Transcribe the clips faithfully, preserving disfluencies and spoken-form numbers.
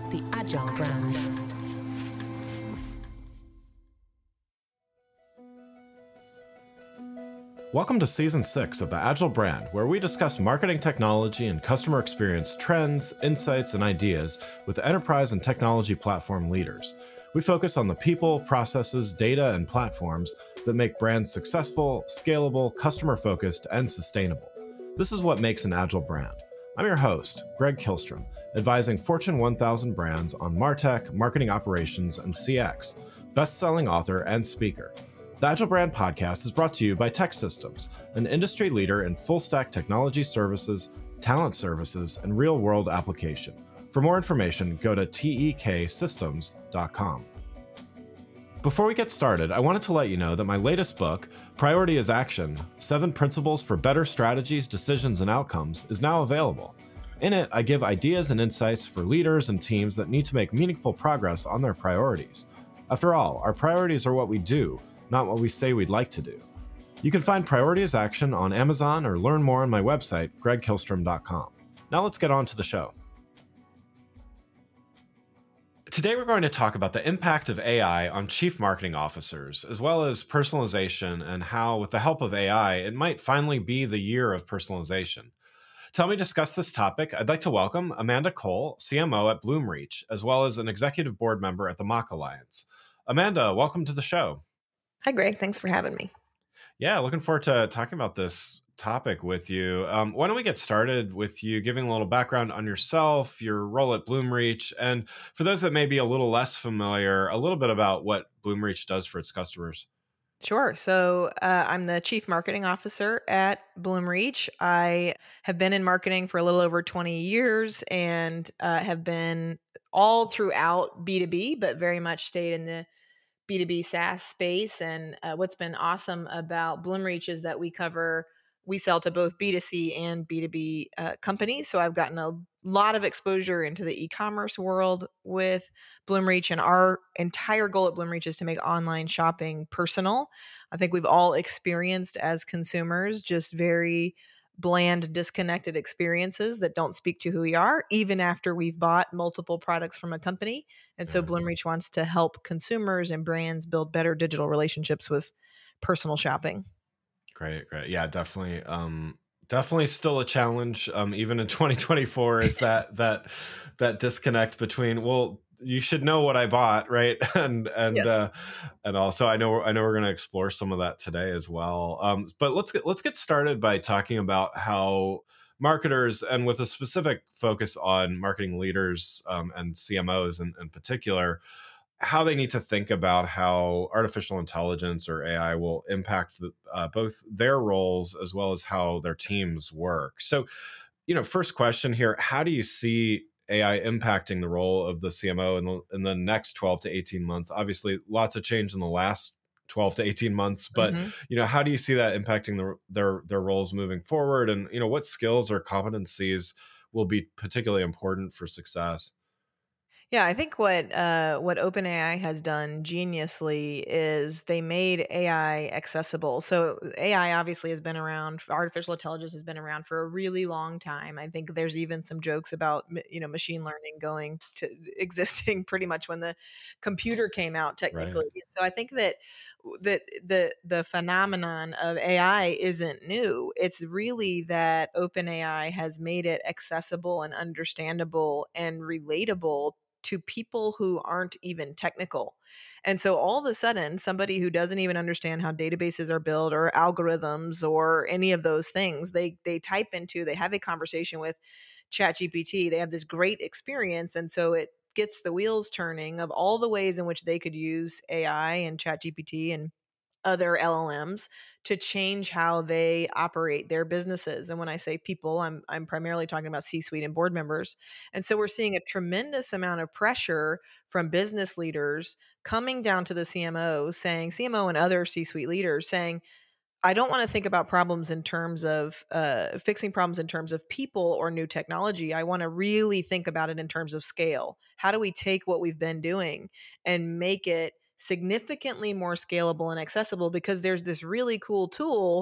the Agile brand. Welcome to Season six of the Agile brand, where we discuss marketing technology and customer experience trends, insights, and ideas with enterprise and technology platform leaders. We focus on the people, processes, data, and platforms that make brands successful, scalable, customer-focused, and sustainable. This is what makes an Agile brand. I'm your host, Greg Kihlstrom, advising Fortune one thousand brands on MarTech, marketing operations, and C X, best-selling author and speaker. The Agile Brand Podcast is brought to you by TEKsystems, an industry leader in full-stack technology services, talent services, and real-world application. For more information, go to tek systems dot com. Before we get started, I wanted to let you know that my latest book, Priority is Action: Seven Principles for Better Strategies, Decisions, and Outcomes, is now available. In it, I give ideas and insights for leaders and teams that need to make meaningful progress on their priorities. After all, our priorities are what we do, not what we say we'd like to do. You can find Priority is Action on Amazon or learn more on my website, greg kihlstrom dot com. Now let's get on to the show. Today we're going to talk about the impact of A I on chief marketing officers, as well as personalization and how, with the help of A I, it might finally be the year of personalization. To help me discuss this topic, I'd like to welcome Amanda Cole, C M O at Bloomreach, as well as an executive board member at the Mock Alliance. Amanda, welcome to the show. Hi, Greg. Thanks for having me. Yeah, looking forward to talking about this topic with you. Um, why don't we get started with you giving a little background on yourself, your role at Bloomreach, and for those that may be a little less familiar, a little bit about what Bloomreach does for its customers. Sure. So uh, I'm the Chief Marketing Officer at Bloomreach. I have been in marketing for a little over twenty years and uh, have been all throughout B two B, but very much stayed in the B two B SaaS space. And uh, what's been awesome about Bloomreach is that we cover, we sell to both B two C and B two B uh, companies. So I've gotten a lot of exposure into the e-commerce world with Bloomreach. And our entire goal at Bloomreach is to make online shopping personal. I think we've all experienced as consumers just very bland, disconnected experiences that don't speak to who we are, even after we've bought multiple products from a company. And so Bloomreach wants to help consumers and brands build better digital relationships with personal shopping. Great, great. Yeah, definitely. Um, definitely still a challenge, um, even in twenty twenty-four, is that that that disconnect between, well, you should know what I bought, right? and and Yes. uh, and also, I know I know we're going to explore some of that today as well. Um, but let's get let's get started by talking about how marketers, and with a specific focus on marketing leaders um, and C M Os in, in particular, how they need to think about how artificial intelligence or A I will impact the, uh, both their roles as well as how their teams work. So, you know, first question here, how do you see A I impacting the role of the C M O in the, in the next twelve to eighteen months? Obviously, lots of change in the last twelve to eighteen months, but, mm-hmm. you know, how do you see that impacting the, their, their roles moving forward? And, you know, what skills or competencies will be particularly important for success? Yeah, I think what uh, what OpenAI has done geniusly is they made A I accessible. So A I obviously has been around. Artificial intelligence has been around for a really long time. I think there's even some jokes about you know machine learning going to existing pretty much when the computer came out, technically. Right. So I think that that the the phenomenon of A I isn't new. It's really that OpenAI has made it accessible and understandable and relatable to people who aren't even technical. And so all of a sudden, somebody who doesn't even understand how databases are built or algorithms or any of those things, they they type into, they have a conversation with ChatGPT, they have this great experience. And so it gets the wheels turning of all the ways in which they could use A I and ChatGPT and other L L Ms to change how they operate their businesses. And when I say people, I'm I'm primarily talking about C-suite and board members. And so we're seeing a tremendous amount of pressure from business leaders coming down to the C M O saying, C M O and other C-suite leaders saying, I don't want to think about problems in terms of uh, fixing problems in terms of people or new technology. I want to really think about it in terms of scale. How do we take what we've been doing and make it significantly more scalable and accessible? Because there's this really cool tool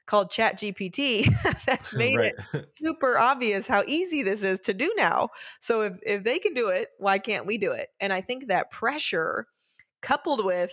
called ChatGPT that's made Right. it super obvious how easy this is to do now. So if if they can do it, why can't we do it? And I think that pressure coupled with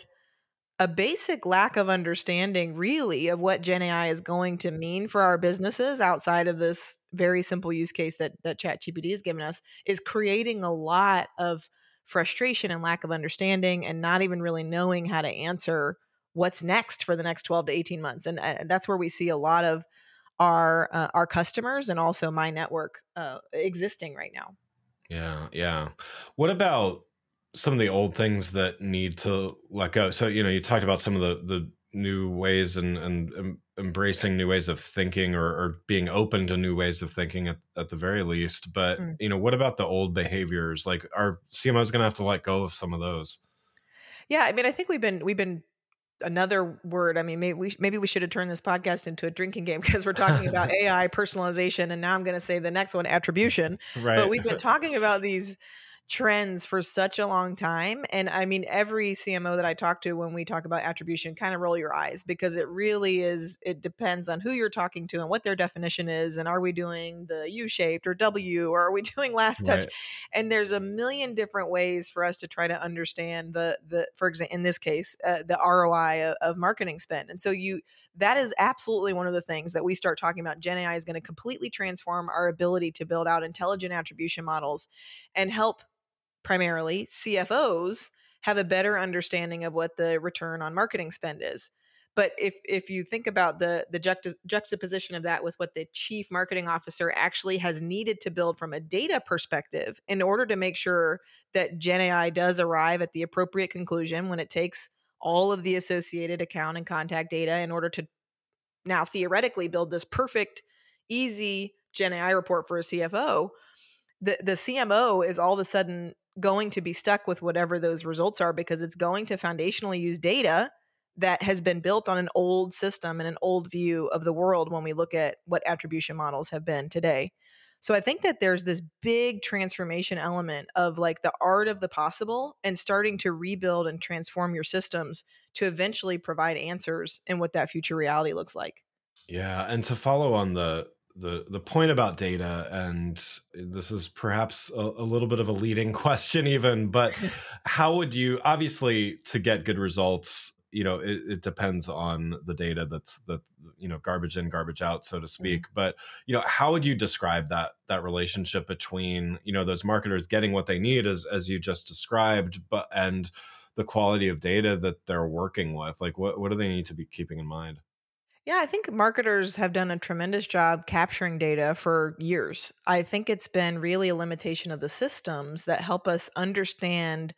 a basic lack of understanding really of what Gen A I is going to mean for our businesses outside of this very simple use case that that ChatGPT has given us is creating a lot of frustration and lack of understanding and not even really knowing how to answer what's next for the next twelve to eighteen months. And, and that's where we see a lot of our uh, our customers and also my network uh, existing right now. Yeah, yeah. What about some of the old things that need to let go? So, you know, you talked about some of the the new ways and and em- embracing new ways of thinking, or, or being open to new ways of thinking at, at the very least. But, Mm. you know, what about the old behaviors? Like, our C M O is going to have to let go of some of those. Yeah, I mean, I think we've been we've been another word. I mean, maybe we maybe we should have turned this podcast into a drinking game because we're talking about A I personalization, and now I'm going to say the next one, attribution. But Right. we've been talking about these trends for such a long time, and I mean, every C M O that I talk to when we talk about attribution, kind of roll your eyes because it really is. It depends on who you're talking to and what their definition is, and are we doing the U-shaped or W, or are we doing last touch? Right. And there's a million different ways for us to try to understand the the for example in this case uh, the R O I of, of marketing spend. And so you that is absolutely one of the things that we start talking about. Gen A I is going to completely transform our ability to build out intelligent attribution models and help primarily C F Os have a better understanding of what the return on marketing spend is. But if if you think about the the juxta- juxtaposition of that with what the chief marketing officer actually has needed to build from a data perspective in order to make sure that Gen A I does arrive at the appropriate conclusion when it takes all of the associated account and contact data in order to now theoretically build this perfect, easy Gen A I report for a C F O, the the C M O is all of a sudden going to be stuck with whatever those results are because it's going to foundationally use data that has been built on an old system and an old view of the world when we look at what attribution models have been today. So I think that there's this big transformation element of like the art of the possible and starting to rebuild and transform your systems to eventually provide answers in what that future reality looks like. Yeah, and to follow on the the the point about data, and this is perhaps a, a little bit of a leading question, even, but how would you, obviously, to get good results, you know, it, it depends on the data that's that you know garbage in, garbage out, so to Mhm. speak. But you know, how would you describe that that relationship between you know those marketers getting what they need, as as you just described, but and the quality of data that they're working with? Like, what what do they need to be keeping in mind? Yeah, I think marketers have done a tremendous job capturing data for years. I think it's been really a limitation of the systems that help us understand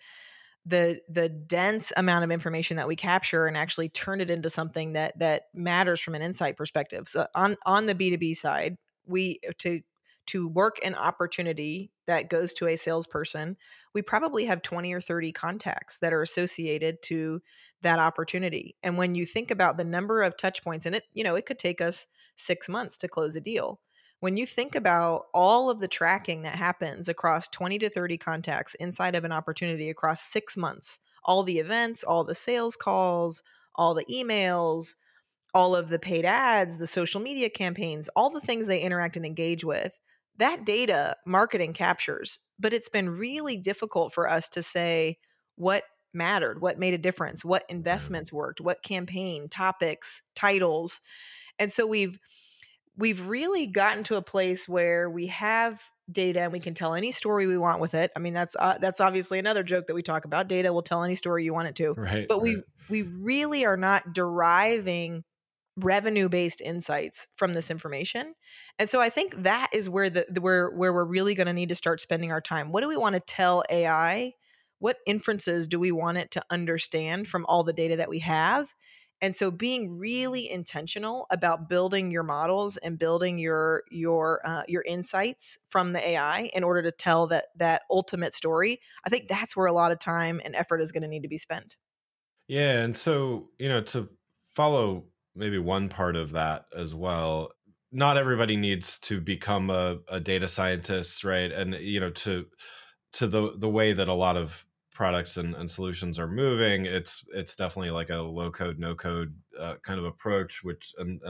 the the dense amount of information that we capture and actually turn it into something that that matters from an insight perspective. So on on the B two B side, we to to work an opportunity that goes to a salesperson, we probably have twenty or thirty contacts that are associated to that opportunity. And when you think about the number of touch points, and it, you know, it could take us six months to close a deal. When you think about all of the tracking that happens across twenty to thirty contacts inside of an opportunity across six months, all the events, all the sales calls, all the emails, all of the paid ads, the social media campaigns, all the things they interact and engage with, that data marketing captures. But it's been really difficult for us to say what mattered, what made a difference, what Yeah. investments worked, what campaign, topics, titles. And so we've we've really gotten to a place where we have data and we can tell any story we want with it. I mean, that's uh, that's obviously another joke that we talk about. Data will tell any story you want it to, Right, but right. we we really are not deriving revenue-based insights from this information. And so I think that is where the, the where where we're really going to need to start spending our time. What do we want to tell A I? What inferences do we want it to understand from all the data that we have? And so being really intentional about building your models and building your your uh, your insights from the A I in order to tell that that ultimate story, I think that's where a lot of time and effort is going to need to be spent. Yeah, and so, you know, to follow maybe one part of that as well, not everybody needs to become a, a data scientist, right? And you know, to to the the way that a lot of products and, and solutions are moving, it's it's definitely like a low code, no code uh, kind of approach, which and and the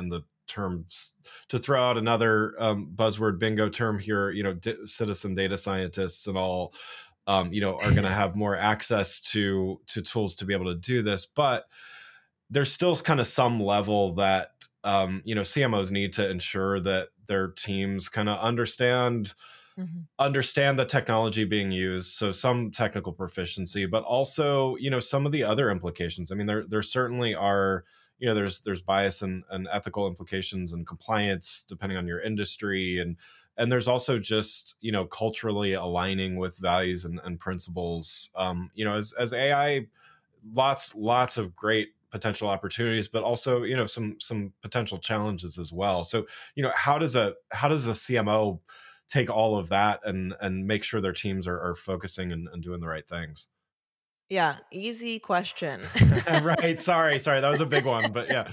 terms to throw out another um, buzzword bingo term here, you know, d- citizen data scientists and all, um, you know, are going to have more access to to tools to be able to do this. But there's still kind of some level that um, you know, C M Os need to ensure that their teams kind of understand Mhm. understand the technology being used, so some technical proficiency, but also, you know, some of the other implications. I mean, there there certainly are, you know, there's there's bias and, and ethical implications and compliance depending on your industry, and and there's also just, you know, culturally aligning with values and, and principles. Um, you know, as as A I, lots lots of great potential opportunities, but also, you know, some some potential challenges as well. So, you know, how does a how does a C M O take all of that and and make sure their teams are, are focusing and, and doing the right things? Yeah, easy question. Right. Sorry, sorry. That was a big one, but yeah.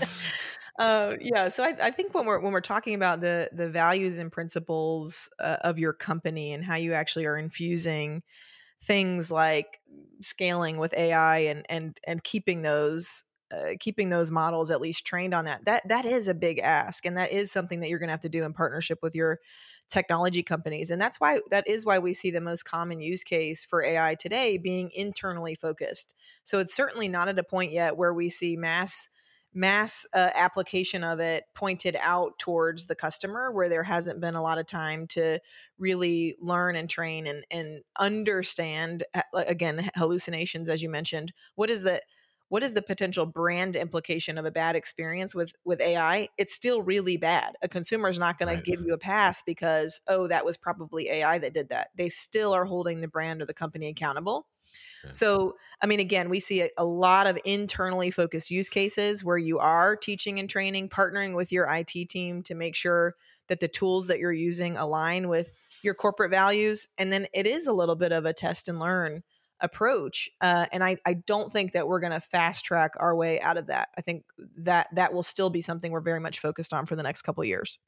Uh, yeah, so I, I think when we're when we're talking about the the values and principles uh, of your company and how you actually are infusing things like scaling with A I and and and keeping those uh, keeping those models at least trained on that, that that is a big ask, and that is something that you're going to have to do in partnership with your technology companies. And that's why that is why we see the most common use case for A I today being internally focused. So it's certainly not at a point yet where we see mass mass uh, application of it pointed out towards the customer, where there hasn't been a lot of time to really learn and train and, and understand, uh, again, hallucinations, as you mentioned. What is the what is the potential brand implication of a bad experience with with A I? It's still really bad. A consumer is not going to Right. give you a pass because, oh, that was probably A I that did that. They still are holding the brand or the company accountable. Yeah. So, I mean, again, we see a, a lot of internally focused use cases where you are teaching and training, partnering with your I T team to make sure that the tools that you're using align with your corporate values. And then it is a little bit of a test and learn approach. Uh, and I, I don't think that we're going to fast track our way out of that. I think that that will still be something we're very much focused on for the next couple of years.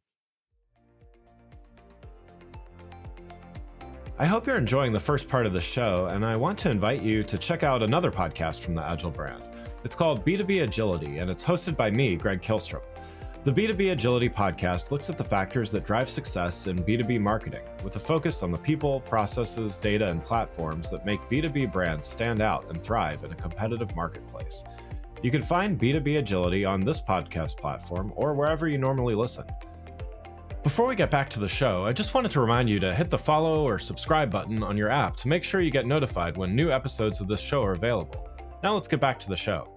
I hope you're enjoying the first part of the show, and I want to invite you to check out another podcast from the Agile brand. It's called B two B Agility, and it's hosted by me, Greg Kihlstrom. The B two B Agility podcast looks at the factors that drive success in B two B marketing, with a focus on the people, processes, data, and platforms that make B two B brands stand out and thrive in a competitive marketplace. You can find B two B Agility on this podcast platform or wherever you normally listen. Before we get back to the show, I just wanted to remind you to hit the follow or subscribe button on your app to make sure you get notified when new episodes of this show are available. Now let's get back to the show.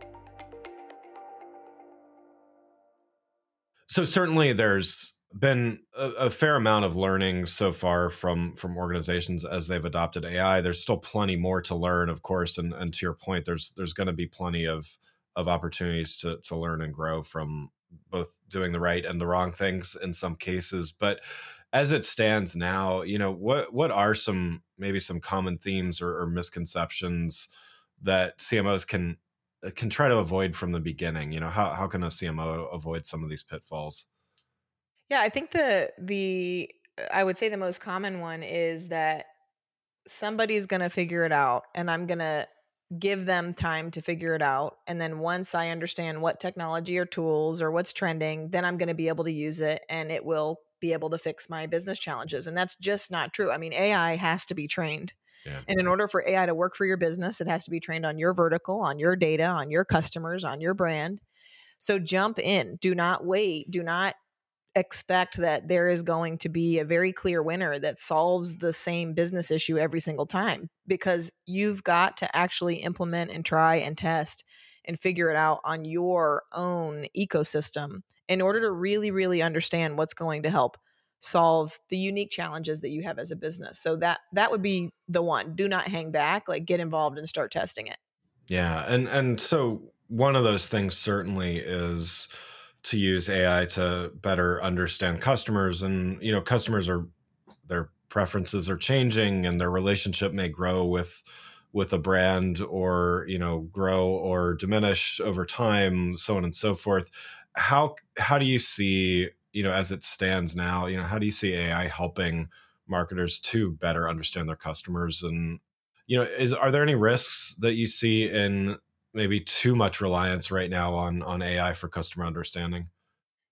So certainly there's been a, a fair amount of learning so far from from organizations as they've adopted A I. There's still plenty more to learn, of course, and, and to your point, there's there's going to be plenty of of opportunities to to learn and grow from both doing the right and the wrong things in some cases. But as it stands now, you know, what what are some maybe some common themes or, or misconceptions that C M Os can can try to avoid from the beginning? You know, how how can a C M O avoid some of these pitfalls? Yeah, I think the the I would say the most common one is that somebody's going to figure it out, and I'm going to give them time to figure it out. And then once I understand what technology or tools or what's trending, then I'm going to be able to use it and it will be able to fix my business challenges. And that's just not true. I mean, A I has to be trained. Yeah. And in order for A I to work for your business, it has to be trained on your vertical, on your data, on your customers, on your brand. So jump in. Do not wait. Do not expect that there is going to be a very clear winner that solves the same business issue every single time, because you've got to actually implement and try and test and figure it out on your own ecosystem in order to really, really understand what's going to help solve the unique challenges that you have as a business. So that that would be the one. Do not hang back, like get involved and start testing it. Yeah. And and so one of those things certainly is to use A I to better understand customers. And, you know, customers are, their preferences are changing and their relationship may grow with with a brand, or, you know, grow or diminish over time, so on and so forth. How how do you see, you know, as it stands now, you know, how do you see A I helping marketers to better understand their customers? And, you know, is are there any risks that you see in maybe too much reliance right now on on A I for customer understanding?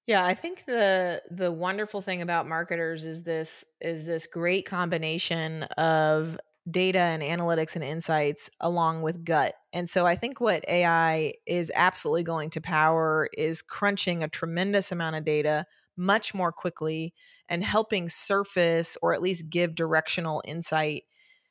Yeah, I think the the wonderful thing about marketers is this is this great combination of data and analytics and insights along with gut. And so I think what A I is absolutely going to power is crunching a tremendous amount of data much more quickly and helping surface or at least give directional insight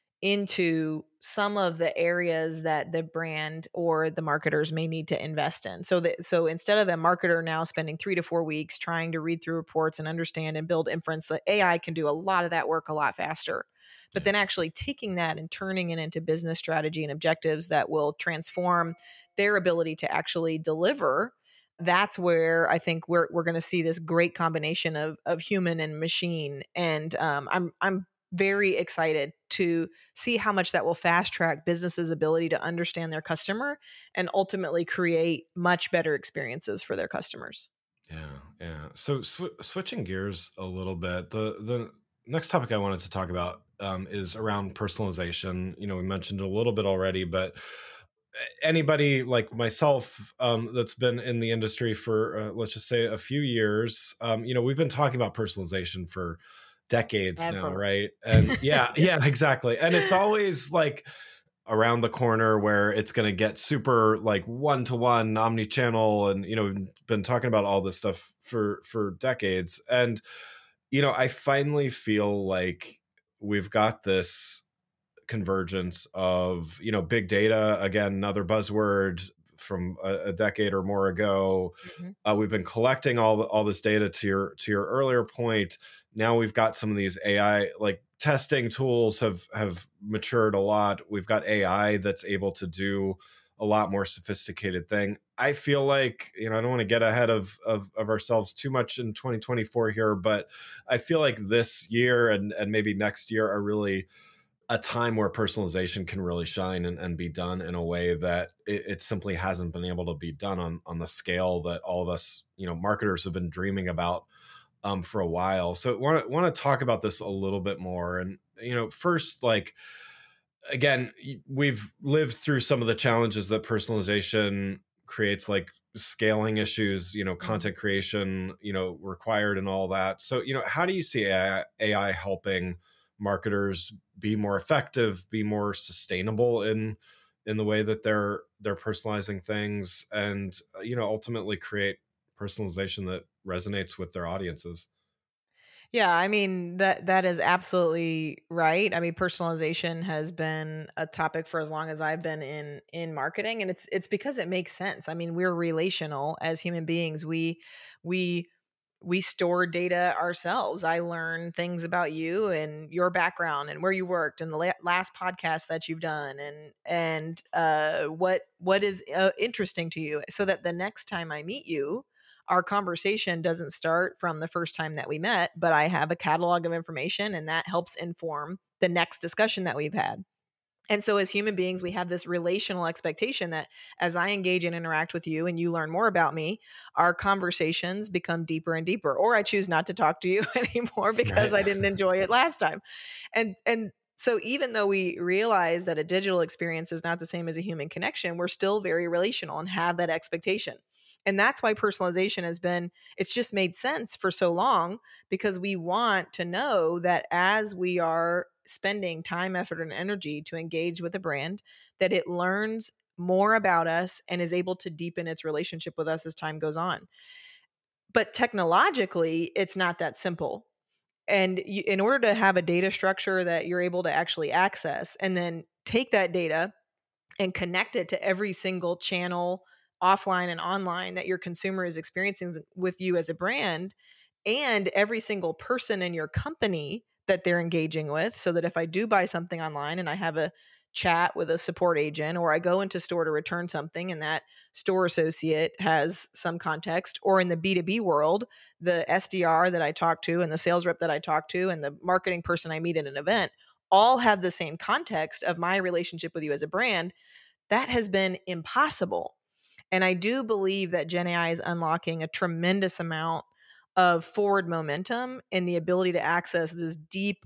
into some of the areas that the brand or the marketers may need to invest in. So that so instead of a marketer now spending three to four weeks trying to read through reports and understand and build inference, the A I can do a lot of that work a lot faster. But Yeah. then actually taking that and turning it into business strategy and objectives that will transform their ability to actually deliver. That's where I think we're we're going to see this great combination of of human and machine. And um, I'm I'm very excited to see how much that will fast track businesses' ability to understand their customer and ultimately create much better experiences for their customers. Yeah, yeah. So sw- switching gears a little bit, the the next topic I wanted to talk about um, is around personalization. You know, we mentioned it a little bit already, but anybody like myself um, that's been in the industry for uh, let's just say a few years, um, you know, we've been talking about personalization for decades now, Ever. right? And yeah, yeah, Yes. exactly. And it's always like around the corner where it's going to get super like one to one omni-channel, and you know we've been talking about all this stuff for for decades. And you know I finally feel like we've got this convergence of you know big data, again another buzzword from a, a decade or more ago. Mhm. Uh, we've been collecting all the, all this data. To your to your earlier point, now we've got some of these A I like testing tools have have matured a lot. We've got A I that's able to do a lot more sophisticated thing. I feel like you know I don't want to get ahead of, of of ourselves too much in twenty twenty-four here, but I feel like this year and and maybe next year are really a time where personalization can really shine and, and be done in a way that it, it simply hasn't been able to be done on on the scale that all of us, you know, marketers have been dreaming about um, for a while. So want to want to talk about this a little bit more. And you know, first, like again, we've lived through some of the challenges that personalization creates, like scaling issues, you know, Mhm. content creation, you know, required and all that. So, you know, how do you see A I, A I helping marketers be more effective, be more sustainable in in the way that they're they're personalizing things, and uh, you know, ultimately create personalization that resonates with their audiences? Yeah, I mean that that is absolutely right. I mean personalization has been a topic for as long as I've been in in marketing, and it's it's because it makes sense. I mean, we're relational as human beings. We we we store data ourselves. I learn things about you and your background and where you worked and the la- last podcast that you've done and and uh, what what is uh, interesting to you, so that the next time I meet you, our conversation doesn't start from the first time that we met, but I have a catalog of information and that helps inform the next discussion that we've had. And so, as human beings, we have this relational expectation that as I engage and interact with you and you learn more about me, our conversations become deeper and deeper. Or I choose not to talk to you anymore because Right. I didn't enjoy it last time. And, and, so even though we realize that a digital experience is not the same as a human connection, we're still very relational and have that expectation. And that's why personalization has been, it's just made sense for so long, because we want to know that as we are spending time, effort, and energy to engage with a brand, that it learns more about us and is able to deepen its relationship with us as time goes on. But technologically, it's not that simple. And you, in order to have a data structure that you're able to actually access and then take that data and connect it to every single channel, offline and online, that your consumer is experiencing with you as a brand, and every single person in your company that they're engaging with, so that if I do buy something online and I have a chat with a support agent, or I go into store to return something and that store associate has some context, or in the B two B world, the S D R that I talk to and the sales rep that I talk to and the marketing person I meet at an event all have the same context of my relationship with you as a brand. That has been impossible. And I do believe that Gen A I is unlocking a tremendous amount of forward momentum in the ability to access this deep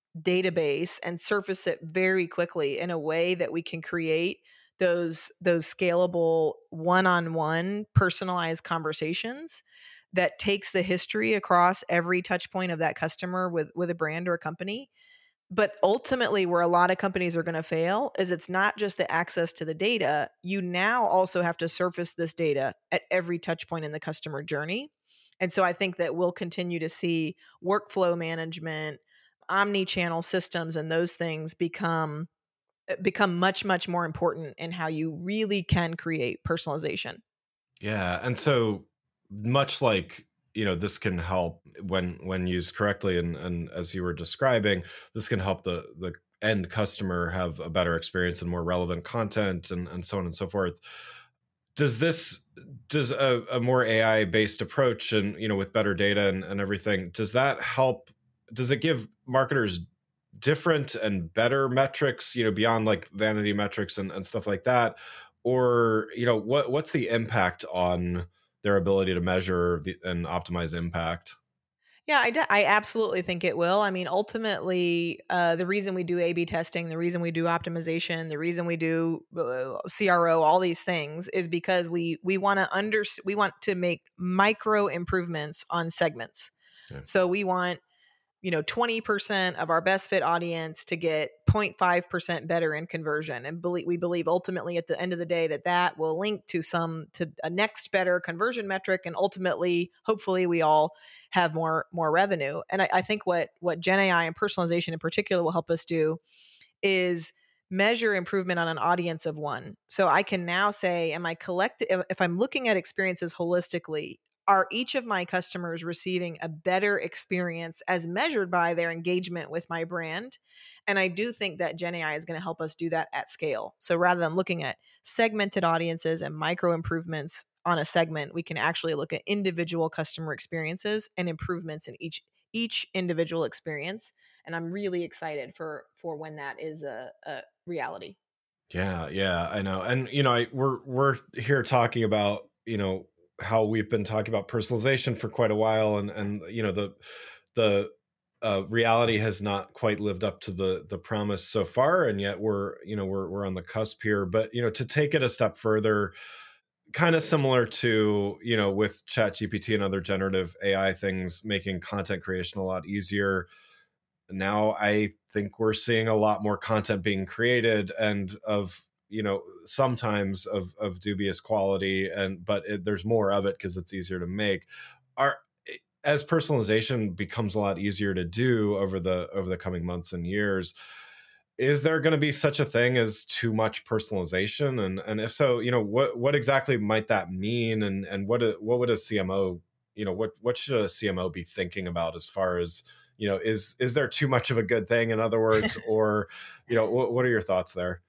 database and surface it very quickly in a way that we can create those those scalable one-on-one personalized conversations that takes the history across every touch point of that customer with with a brand or a company. But ultimately, where a lot of companies are going to fail is it's not just the access to the data. You now also have to surface this data at every touch point in the customer journey. And so I think that we'll continue to see workflow management, omni-channel systems, and those things become become much, much more important in how you really can create personalization. Yeah, and so much like, you know, this can help when when used correctly, and and as you were describing, this can help the the end customer have a better experience and more relevant content, and and so on and so forth. Does this does a, a more A I based approach, and, you know, with better data and, and everything, does that help? Does it give marketers different and better metrics, you know, beyond like vanity metrics and, and stuff like that? Or, you know, what what's the impact on their ability to measure the, and optimize impact? Yeah, I, de- I absolutely think it will. I mean, ultimately, uh, the reason we do A B testing, the reason we do optimization, the reason we do uh, C R O, all these things is because we we want to under we want to make micro improvements on segments. Yeah. So we want, you know, twenty percent of our best fit audience to get zero point five percent better in conversion. And believe, we believe ultimately at the end of the day that that will link to some, to a next better conversion metric. And ultimately, hopefully we all have more, more revenue. And I, I think what, what Gen A I and personalization in particular will help us do is measure improvement on an audience of one. So I can now say, am I collect if I'm looking at experiences holistically, are each of my customers receiving a better experience as measured by their engagement with my brand? And I do think that Gen A I is going to help us do that at scale. So rather than looking at segmented audiences and micro improvements on a segment, we can actually look at individual customer experiences and improvements in each each individual experience. And I'm really excited for for when that is a, a reality. Yeah, yeah, I know. And, you know, I we're we're here talking about, you know, how we've been talking about personalization for quite a while, and and you know, the the uh, reality has not quite lived up to the the promise so far, and yet we're, you know, we're we're on the cusp here. But, you know, to take it a step further, kind of similar to, you know, with Chat G P T and other generative A I things making content creation a lot easier, now I think we're seeing a lot more content being created, and of, you know, sometimes of of dubious quality, and but it, there's more of it because it's easier to make. Are As personalization becomes a lot easier to do over the over the coming months and years, is there going to be such a thing as too much personalization? And and if so, you know, what what exactly might that mean? And and what a- what would a C M O, you know, what what should a C M O be thinking about as far as, you know, is is there too much of a good thing, in other words? Or, you know, what what are your thoughts there?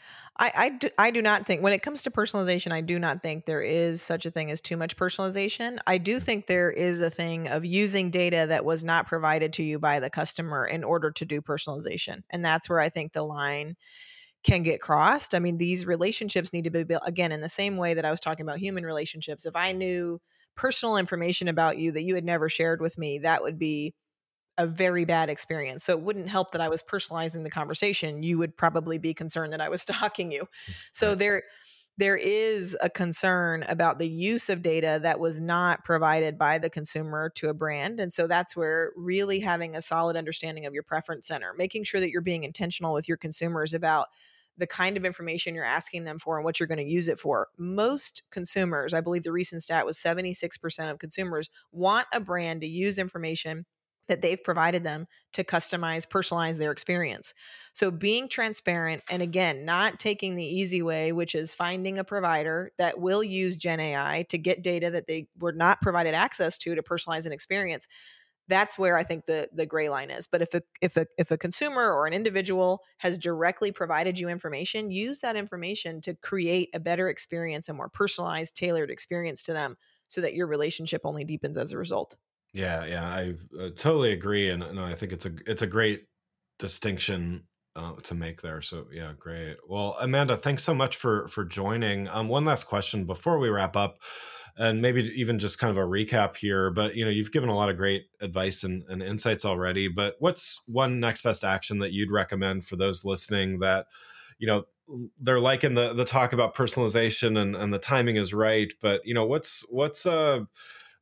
I, I, do, I do not think, when it comes to personalization, I do not think there is such a thing as too much personalization. I do think there is a thing of using data that was not provided to you by the customer in order to do personalization. And that's where I think the line can get crossed. I mean, these relationships need to be built, again, in the same way that I was talking about human relationships. If I knew personal information about you that you had never shared with me, that would be a very bad experience. So it wouldn't help that I was personalizing the conversation. You would probably be concerned that I was stalking you. So Right. there there is a concern about the use of data that was not provided by the consumer to a brand. And so that's where really having a solid understanding of your preference center, making sure that you're being intentional with your consumers about the kind of information you're asking them for and what you're going to use it for. Most consumers, I believe the recent stat was seventy-six percent of consumers want a brand to use information that they've provided them to customize, personalize their experience. So being transparent, and again, not taking the easy way, which is finding a provider that will use Gen A I to get data that they were not provided access to to personalize an experience. That's where I think the the gray line is. But if a if a if a consumer or an individual has directly provided you information, use that information to create a better experience, a more personalized, tailored experience to them, so that your relationship only deepens as a result. Yeah, yeah, I uh, totally agree, and no, I think it's a it's a great distinction uh, to make there. So yeah, great. Well, Amanda, thanks so much for for joining. Um, one last question before we wrap up, and maybe even just kind of a recap here. But, you know, you've given a lot of great advice and, and insights already. But what's one next best action that you'd recommend for those listening that, you know, they're liking the the talk about personalization, and, and the timing is right, but, you know, what's what's uh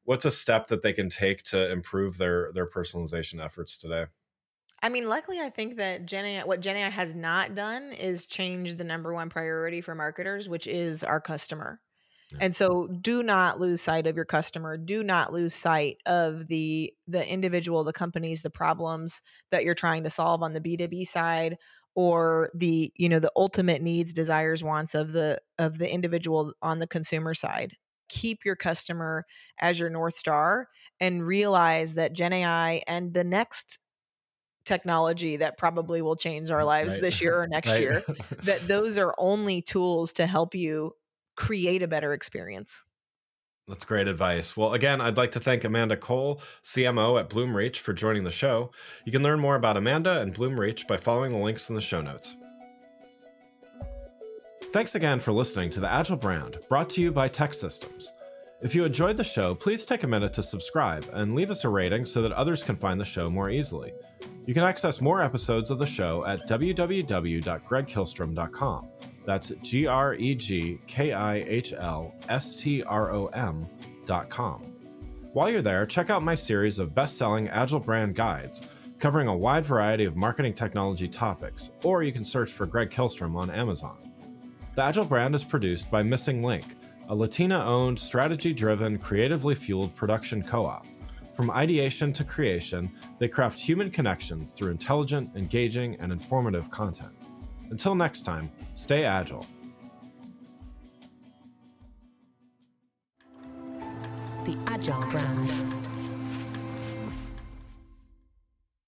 what's a step that they can take to improve their their personalization efforts today? I mean, luckily, I think that Gen A I, what Gen A I has not done is change the number one priority for marketers, which is our customer. Yeah. And so do not lose sight of your customer. Do not lose sight of the the individual, the companies, the problems that you're trying to solve on the B two B side, or the, you know, the ultimate needs, desires, wants of the of the individual on the consumer side. Keep your customer as your North Star and realize that Gen A I and the next technology that probably will change our lives Right. this year or next Right. year, that those are only tools to help you create a better experience. That's great advice. Well, again, I'd like to thank Amanda Cole, C M O at Bloomreach, for joining the show. You can learn more about Amanda and Bloomreach by following the links in the show notes. Thanks again for listening to The Agile Brand, brought to you by TEKsystems. If you enjoyed the show, please take a minute to subscribe and leave us a rating so that others can find the show more easily. You can access more episodes of the show at w w w dot greg kihlstrom dot com. That's G R E G K I H L S T R O M dot com. While you're there, check out my series of best-selling Agile brand guides covering a wide variety of marketing technology topics, or you can search for Greg Kihlstrom on Amazon. The Agile Brand is produced by Missing Link, a Latina-owned, strategy-driven, creatively fueled production co-op. From ideation to creation, they craft human connections through intelligent, engaging, and informative content. Until next time, stay agile. The Agile Brand.